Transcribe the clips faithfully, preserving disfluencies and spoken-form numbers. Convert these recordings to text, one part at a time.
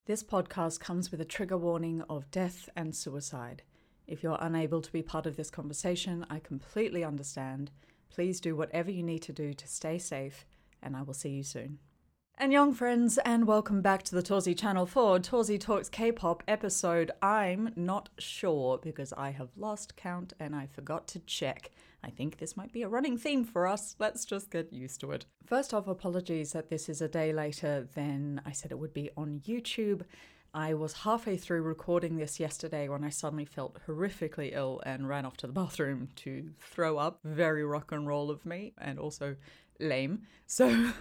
This podcast comes with a trigger warning of death and suicide. If you're unable to be part of this conversation, I completely understand. Please do whatever you need to do to stay safe, and I will see you soon. And young friends, and welcome back to the Torzy channel for Torzy Talks K-pop episode. I'm not sure because I have lost count and I forgot to check. I think this might be a running theme for us. Let's just get used to it. First off, apologies that this is a day later than I said it would be on YouTube. I was halfway through recording this yesterday when I suddenly felt horrifically ill and ran off to the bathroom to throw up. Very rock and roll of me, and also lame. So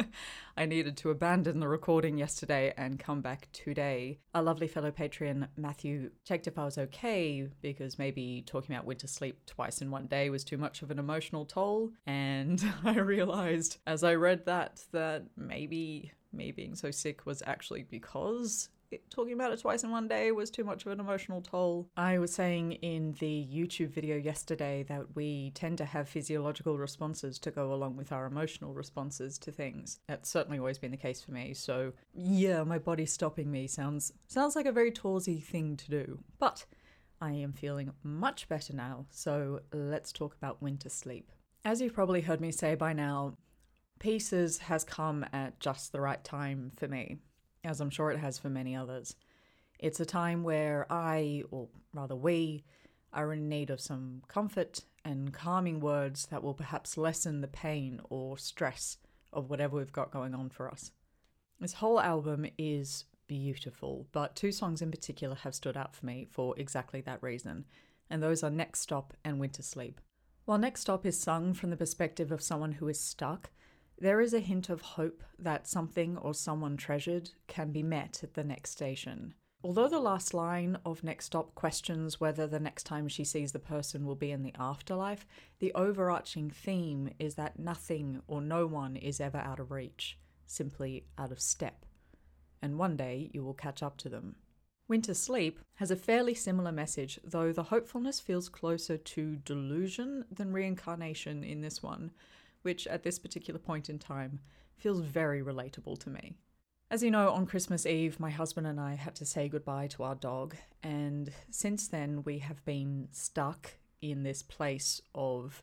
I needed to abandon the recording yesterday and come back today. A lovely fellow Patreon, Matthew, checked if I was okay because maybe talking about winter sleep twice in one day was too much of an emotional toll. And I realized as I read that, that maybe me being so sick was actually because It, talking about it twice in one day was too much of an emotional toll. I was saying in the YouTube video yesterday that we tend to have physiological responses to go along with our emotional responses to things. That's certainly always been the case for me. So yeah, my body stopping me sounds sounds like a very Torzy thing to do. But I am feeling much better now. So let's talk about winter sleep. As you've probably heard me say by now, Pieces has come at just the right time for me, as I'm sure it has for many others. It's a time where I, or rather we, are in need of some comfort and calming words that will perhaps lessen the pain or stress of whatever we've got going on for us. This whole album is beautiful, but two songs in particular have stood out for me for exactly that reason, and those are Next Stop and Winter Sleep. While Next Stop is sung from the perspective of someone who is stuck, there is a hint of hope that something or someone treasured can be met at the next station. Although the last line of Next Stop questions whether the next time she sees the person will be in the afterlife, the overarching theme is that nothing or no one is ever out of reach, simply out of step. And one day you will catch up to them. Winter Sleep has a fairly similar message, though the hopefulness feels closer to delusion than reincarnation in this one, which at this particular point in time feels very relatable to me. As you know, on Christmas Eve, my husband and I had to say goodbye to our dog, and since then we have been stuck in this place of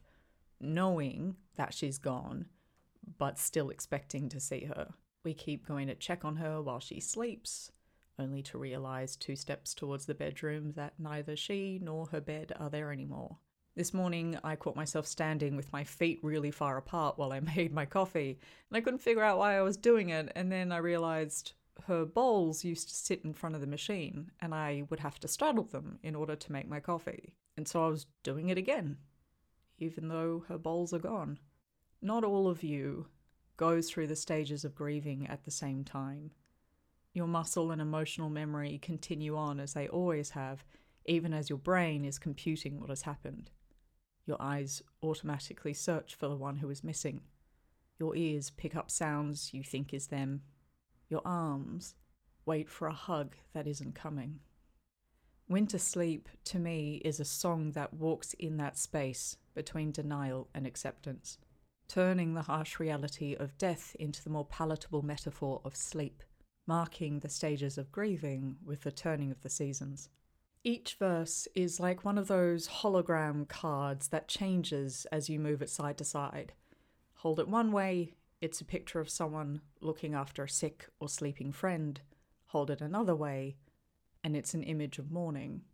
knowing that she's gone, but still expecting to see her. We keep going to check on her while she sleeps, only to realize two steps towards the bedroom that neither she nor her bed are there anymore. This morning, I caught myself standing with my feet really far apart while I made my coffee, and I couldn't figure out why I was doing it, and then I realized her bowls used to sit in front of the machine, and I would have to straddle them in order to make my coffee. And so I was doing it again, even though her bowls are gone. Not all of you goes through the stages of grieving at the same time. Your muscle and emotional memory continue on as they always have, even as your brain is computing what has happened. Your eyes automatically search for the one who is missing. Your ears pick up sounds you think is them. Your arms wait for a hug that isn't coming. Winter Sleep, to me, is a song that walks in that space between denial and acceptance, turning the harsh reality of death into the more palatable metaphor of sleep, marking the stages of grieving with the turning of the seasons. Each verse is like one of those hologram cards that changes as you move it side to side. Hold it one way, it's a picture of someone looking after a sick or sleeping friend. Hold it another way, and it's an image of mourning.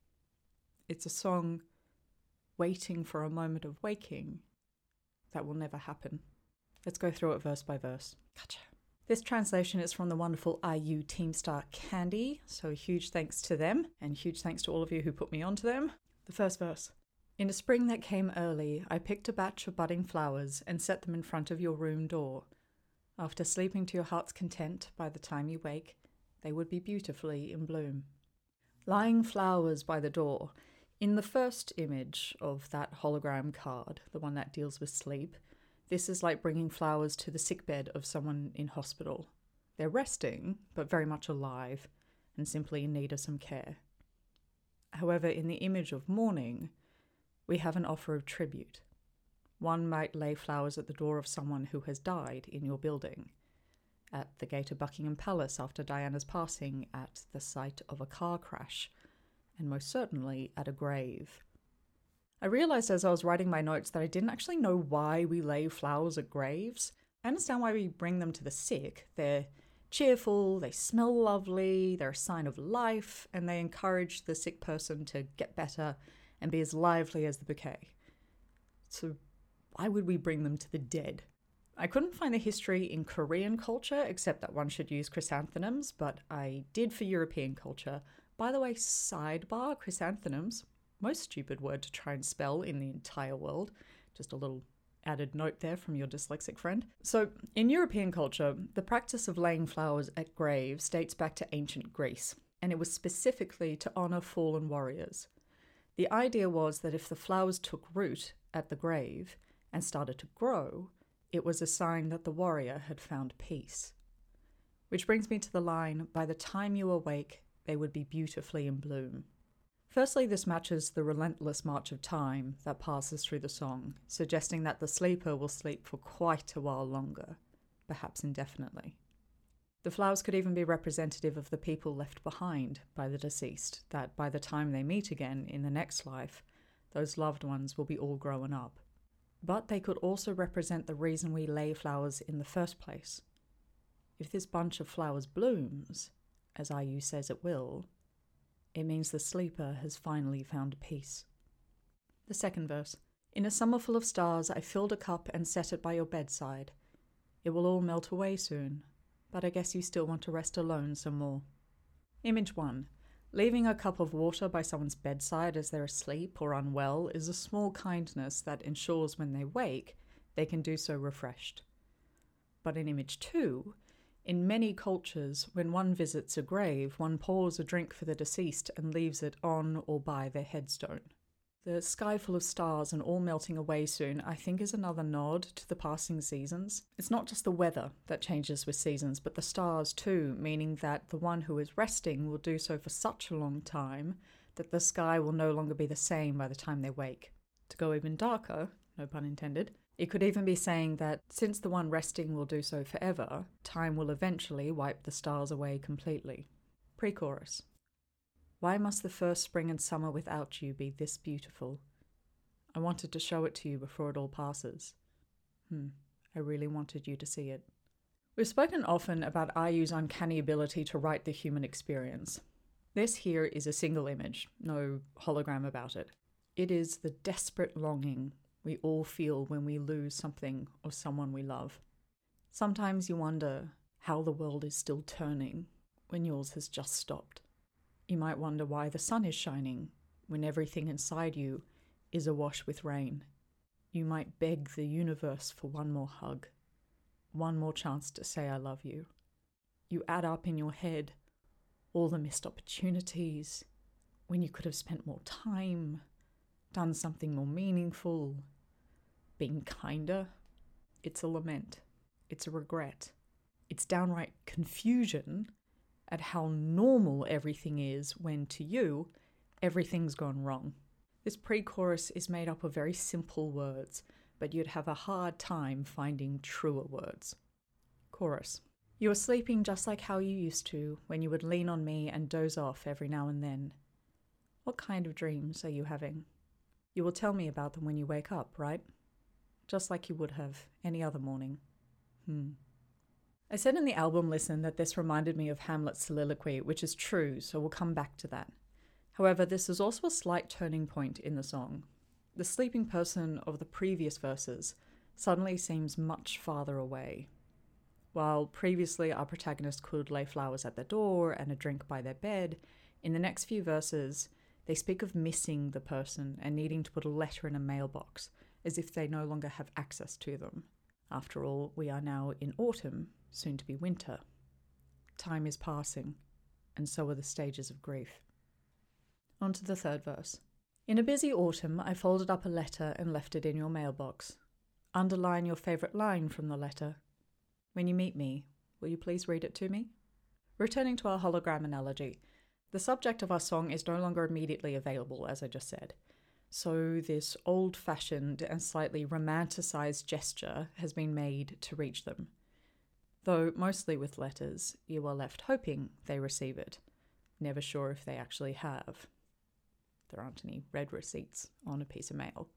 It's a song waiting for a moment of waking that will never happen. Let's go through it verse by verse. Gotcha. This translation is from the wonderful I U Team Star Candy, so huge thanks to them, and huge thanks to all of you who put me onto them. The first verse. In a spring that came early, I picked a batch of budding flowers and set them in front of your room door. After sleeping to your heart's content, by the time you wake, they would be beautifully in bloom. Lying flowers by the door. In the first image of that hologram card, the one that deals with sleep, this is like bringing flowers to the sickbed of someone in hospital. They're resting, but very much alive, and simply in need of some care. However, in the image of mourning, we have an offer of tribute. One might lay flowers at the door of someone who has died in your building. at the gate of Buckingham Palace after Diana's passing, at the site of a car crash, and most certainly at a grave. I realised as I was writing my notes that I didn't actually know why we lay flowers at graves. I understand why we bring them to the sick. They're cheerful, they smell lovely, they're a sign of life, and they encourage the sick person to get better and be as lively as the bouquet. So why would we bring them to the dead? I couldn't find the history in Korean culture, except that one should use chrysanthemums, but I did for European culture. By the way, sidebar, chrysanthemums, most stupid word to try and spell in the entire world. Just a little added note there from your dyslexic friend. So, in European culture, the practice of laying flowers at graves dates back to ancient Greece, and it was specifically to honour fallen warriors. The idea was that if the flowers took root at the grave and started to grow, it was a sign that the warrior had found peace. Which brings me to the line, "By the time you awake, they would be beautifully in bloom." Firstly, this matches the relentless march of time that passes through the song, suggesting that the sleeper will sleep for quite a while longer, perhaps indefinitely. The flowers could even be representative of the people left behind by the deceased, that by the time they meet again in the next life, those loved ones will be all grown up. But they could also represent the reason we lay flowers in the first place. If this bunch of flowers blooms, as I U says it will, it means the sleeper has finally found peace. The second verse. "In a summer full of stars, I filled a cup and set it by your bedside. It will all melt away soon, but I guess you still want to rest alone some more." Image one. Leaving a cup of water by someone's bedside as they're asleep or unwell is a small kindness that ensures when they wake, they can do so refreshed. But in image two, in many cultures, when one visits a grave, one pours a drink for the deceased and leaves it on or by their headstone. The sky full of stars and all melting away soon, I think, is another nod to the passing seasons. It's not just the weather that changes with seasons, but the stars too, meaning that the one who is resting will do so for such a long time that the sky will no longer be the same by the time they wake. To go even darker, no pun intended, it could even be saying that since the one resting will do so forever, time will eventually wipe the stars away completely. Pre-chorus. "Why must the first spring and summer without you be this beautiful? I wanted to show it to you before it all passes. Hmm, I really wanted you to see it." We've spoken often about I U's uncanny ability to write the human experience. This here is a single image, no hologram about it. It is the desperate longing we all feel when we lose something or someone we love. Sometimes you wonder how the world is still turning when yours has just stopped. You might wonder why the sun is shining when everything inside you is awash with rain. You might beg the universe for one more hug, one more chance to say I love you. You add up in your head all the missed opportunities, when you could have spent more time, done something more meaningful, been kinder. It's a lament. It's a regret. It's downright confusion at how normal everything is when, to you, everything's gone wrong. This pre-chorus is made up of very simple words, but you'd have a hard time finding truer words. Chorus. "You are sleeping just like how you used to, when you would lean on me and doze off every now and then. What kind of dreams are you having? You will tell me about them when you wake up, right? Just like you would have any other morning. Hmm." I said in the album listen that this reminded me of Hamlet's soliloquy, which is true, so we'll come back to that. However, this is also a slight turning point in the song. The sleeping person of the previous verses suddenly seems much farther away. While previously our protagonist could lay flowers at their door and a drink by their bed, in the next few verses, they speak of missing the person and needing to put a letter in a mailbox, as if they no longer have access to them. After all, we are now in autumn, soon to be winter. Time is passing, and so are the stages of grief. On to the third verse. "In a busy autumn, I folded up a letter and left it in your mailbox. Underline your favourite line from the letter. When you meet me, will you please read it to me?" Returning to our hologram analogy, the subject of our song is no longer immediately available, as I just said. So this old-fashioned and slightly romanticised gesture has been made to reach them. Though mostly with letters, you are left hoping they receive it, never sure if they actually have. There aren't any red receipts on a piece of mail.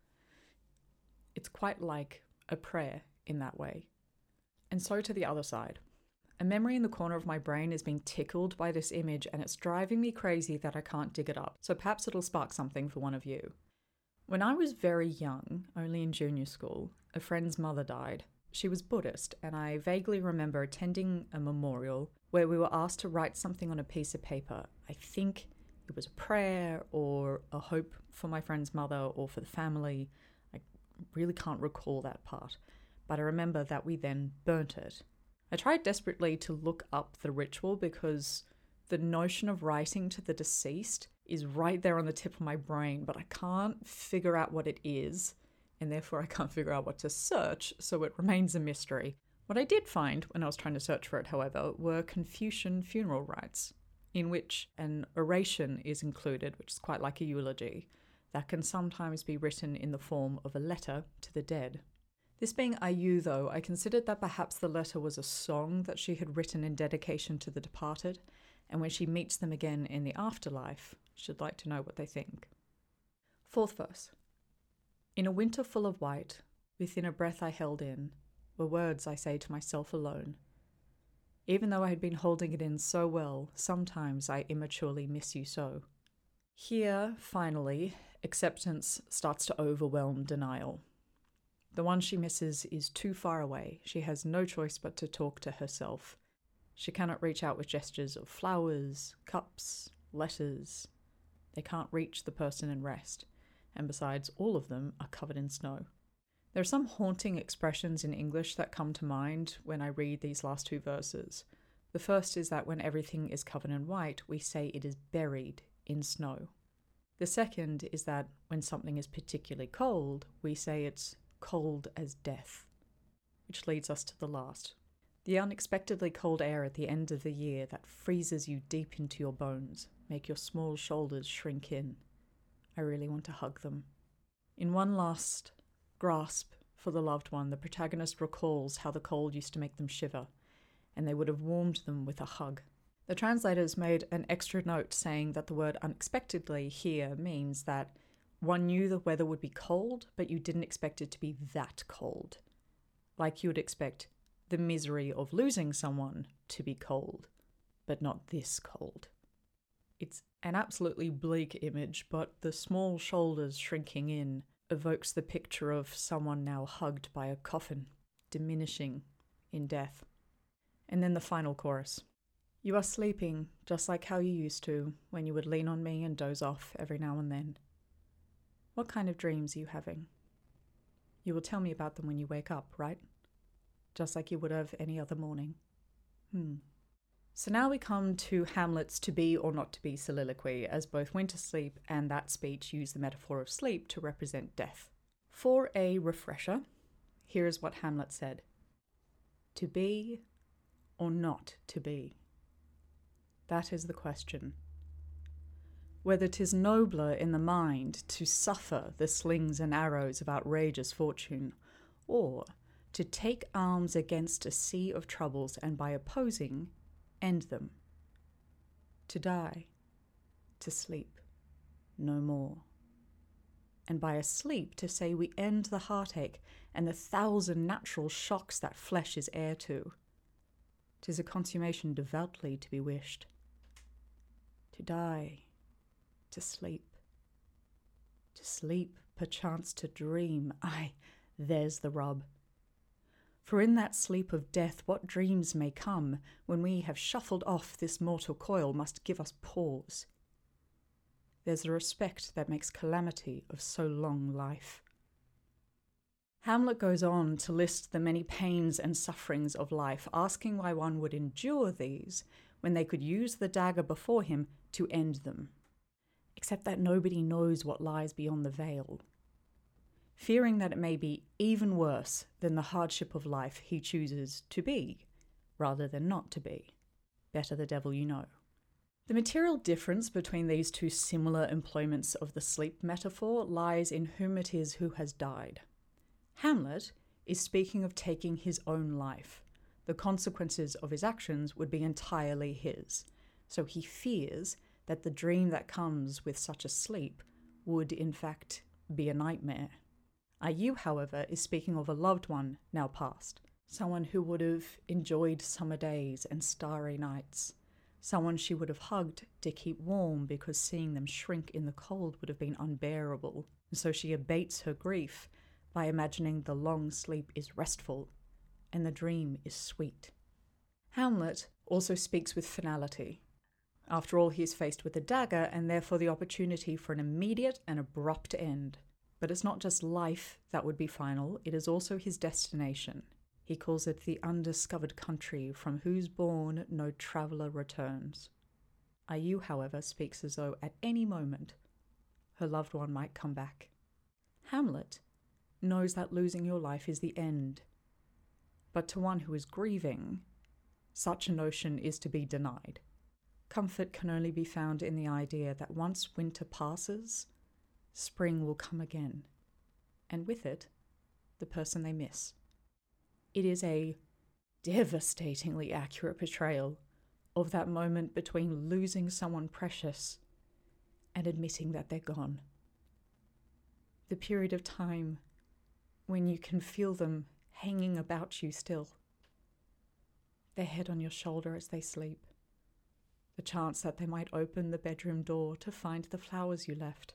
It's quite like a prayer in that way. And so to the other side. A memory in the corner of my brain is being tickled by this image, and it's driving me crazy that I can't dig it up, so perhaps it'll spark something for one of you. When I was very young, only in junior school, a friend's mother died. She was Buddhist, and I vaguely remember attending a memorial where we were asked to write something on a piece of paper. I think it was a prayer or a hope for my friend's mother or for the family. I really can't recall that part, but I remember that we then burnt it. I tried desperately to look up the ritual because the notion of writing to the deceased is right there on the tip of my brain, but I can't figure out what it is, and therefore I can't figure out what to search, so it remains a mystery. What I did find when I was trying to search for it, however, were Confucian funeral rites, in which an oration is included, which is quite like a eulogy, that can sometimes be written in the form of a letter to the dead. This being Ayu, though, I considered that perhaps the letter was a song that she had written in dedication to the departed, and when she meets them again in the afterlife, she'd like to know what they think. Fourth verse. In a winter full of white, within a breath I held in, were words I say to myself alone. Even though I had been holding it in so well, sometimes I immaturely miss you so. Here, finally, acceptance starts to overwhelm denial. The one she misses is too far away. She has no choice but to talk to herself. She cannot reach out with gestures of flowers, cups, letters. They can't reach the person in rest, and besides, all of them are covered in snow. There are some haunting expressions in English that come to mind when I read these last two verses. The first is that when everything is covered in white, we say it is buried in snow. The second is that when something is particularly cold, we say it's cold as death, which leads us to the last. The unexpectedly cold air at the end of the year that freezes you deep into your bones, make your small shoulders shrink in. I really want to hug them. In one last grasp for the loved one, the protagonist recalls how the cold used to make them shiver, and they would have warmed them with a hug. The translators made an extra note saying that the word unexpectedly here means that one knew the weather would be cold, but you didn't expect it to be that cold. Like you would expect the misery of losing someone to be cold, but not this cold. It's an absolutely bleak image, but the small shoulders shrinking in evokes the picture of someone now hugged by a coffin, diminishing in death. And then the final chorus. You are sleeping just like how you used to, when you would lean on me and doze off every now and then. What kind of dreams are you having? You will tell me about them when you wake up, right? Just like you would have any other morning. Hmm. So now we come to Hamlet's to be or not to be soliloquy, as both Wintersleep and that speech use the metaphor of sleep to represent death. For a refresher, here is what Hamlet said. To be or not to be? That is the question. Whether 'tis nobler in the mind to suffer the slings and arrows of outrageous fortune, or to take arms against a sea of troubles and by opposing, end them. To die, to sleep, no more. And by a sleep to say we end the heartache and the thousand natural shocks that flesh is heir to. 'Tis a consummation devoutly to be wished. To die, to sleep, to sleep, perchance to dream, aye, there's the rub. For in that sleep of death what dreams may come, when we have shuffled off this mortal coil, must give us pause. There's a respect that makes calamity of so long life. Hamlet goes on to list the many pains and sufferings of life, asking why one would endure these when they could use the dagger before him to end them. Except that nobody knows what lies beyond the veil. Fearing that it may be even worse than the hardship of life, he chooses to be, rather than not to be. Better the devil you know. The material difference between these two similar employments of the sleep metaphor lies in whom it is who has died. Hamlet is speaking of taking his own life, the consequences of his actions would be entirely his. So he fears that the dream that comes with such a sleep would in fact be a nightmare. Ayu, however, is speaking of a loved one now past, someone who would have enjoyed summer days and starry nights, someone she would have hugged to keep warm because seeing them shrink in the cold would have been unbearable. And so she abates her grief by imagining the long sleep is restful and the dream is sweet. Hamlet also speaks with finality. After all, he is faced with a dagger and therefore the opportunity for an immediate and abrupt end. But it's not just life that would be final, it is also his destination. He calls it the undiscovered country from whose bourne no traveller returns. Ayu, however, speaks as though at any moment her loved one might come back. Hamlet knows that losing your life is the end, but to one who is grieving, such a notion is to be denied. Comfort can only be found in the idea that once winter passes, spring will come again, and with it, the person they miss. It is a devastatingly accurate portrayal of that moment between losing someone precious and admitting that they're gone. The period of time when you can feel them hanging about you still, their head on your shoulder as they sleep, the chance that they might open the bedroom door to find the flowers you left.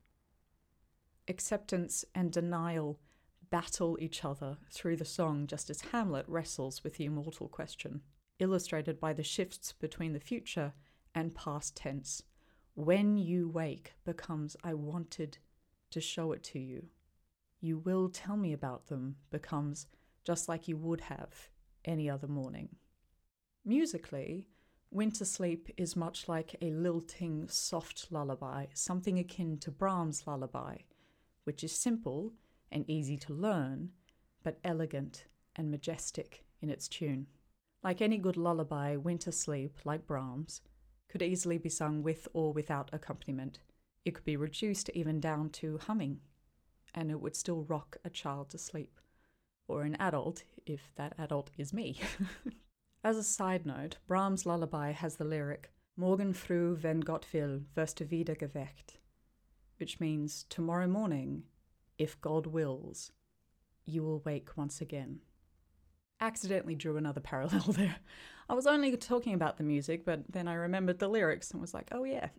Acceptance and denial battle each other through the song just as Hamlet wrestles with the immortal question, illustrated by the shifts between the future and past tense. When you wake becomes I wanted to show it to you. You will tell me about them becomes just like you would have any other morning. Musically, Winter Sleep is much like a lilting, soft lullaby, something akin to Brahms' lullaby, which is simple and easy to learn, but elegant and majestic in its tune. Like any good lullaby, Winter Sleep, like Brahms, could easily be sung with or without accompaniment. It could be reduced even down to humming, and it would still rock a child to sleep, or an adult, if that adult is me. As a side note, Brahms' lullaby has the lyric, Morgen früh, wenn Gott will, wirst du wieder geweckt, which means, tomorrow morning, if God wills, you will wake once again. Accidentally drew another parallel there. I was only talking about the music, but then I remembered the lyrics and was like, oh yeah.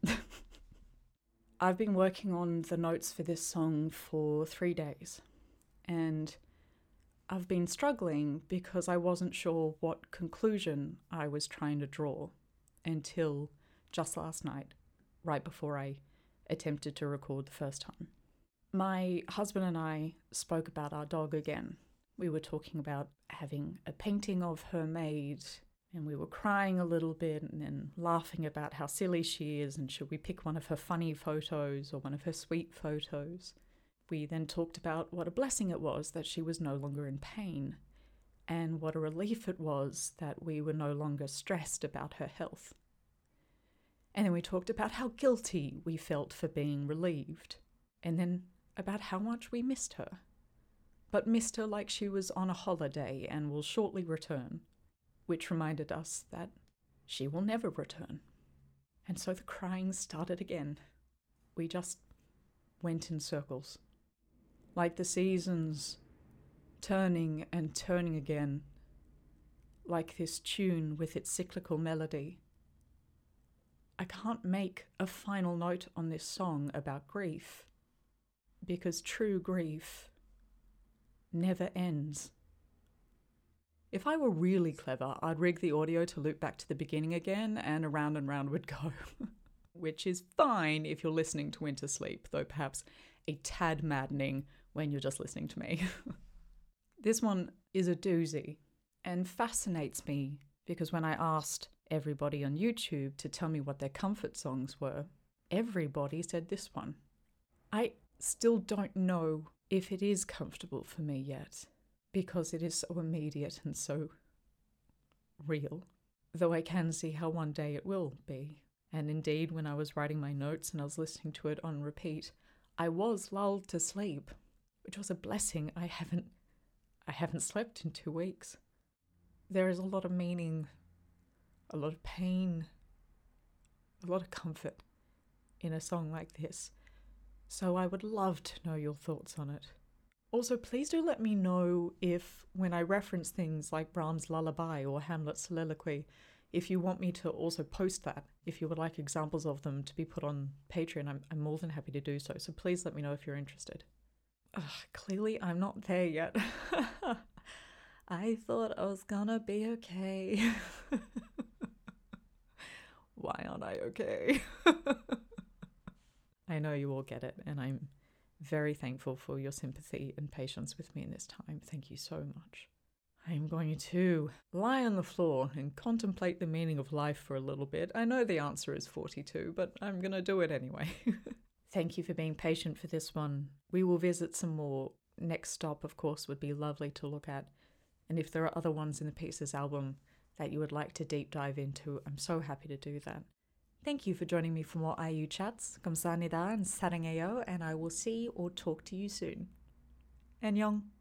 I've been working on the notes for this song for three days, and I've been struggling because I wasn't sure what conclusion I was trying to draw until just last night, right before I attempted to record the first time. My husband and I spoke about our dog again. We were talking about having a painting of her made, and we were crying a little bit and then laughing about how silly she is and should we pick one of her funny photos or one of her sweet photos. We then talked about what a blessing it was that she was no longer in pain, and what a relief it was that we were no longer stressed about her health. And then we talked about how guilty we felt for being relieved, and then about how much we missed her, but missed her like she was on a holiday and will shortly return, which reminded us that she will never return. And so the crying started again. We just went in circles, like the seasons turning and turning again, like this tune with its cyclical melody. I can't make a final note on this song about grief, because true grief never ends. If I were really clever, I'd rig the audio to loop back to the beginning again, and around and round would go. Which is fine if you're listening to Winter Sleep, though perhaps a tad maddening when you're just listening to me. This one is a doozy and fascinates me because when I asked everybody on YouTube to tell me what their comfort songs were, everybody said this one. I still don't know if it is comfortable for me yet, because it is so immediate and so real, though I can see how one day it will be. And indeed, when I was writing my notes and I was listening to it on repeat, I was lulled to sleep, which was a blessing. I haven't I haven't slept in two weeks. There is a lot of meaning, a lot of pain, a lot of comfort in a song like this. So I would love to know your thoughts on it. Also, please do let me know if, when I reference things like Brahms' Lullaby or Hamlet's Soliloquy, if you want me to also post that. If you would like examples of them to be put on Patreon, I'm, I'm more than happy to do so. So please let me know if you're interested. Ugh, clearly, I'm not there yet. I thought I was gonna be okay. Why aren't I okay? I know you all get it, and I'm very thankful for your sympathy and patience with me in this time. Thank you so much. I'm going to lie on the floor and contemplate the meaning of life for a little bit. I know the answer is forty-two, but I'm going to do it anyway. Thank you for being patient for this one. We will visit some more. Next stop, of course, would be lovely to look at. And if there are other ones in the Pieces album that you would like to deep dive into, I'm so happy to do that. Thank you for joining me for more I U Chats. 감사합니다 and 사랑해요, and I will see or talk to you soon. 안녕.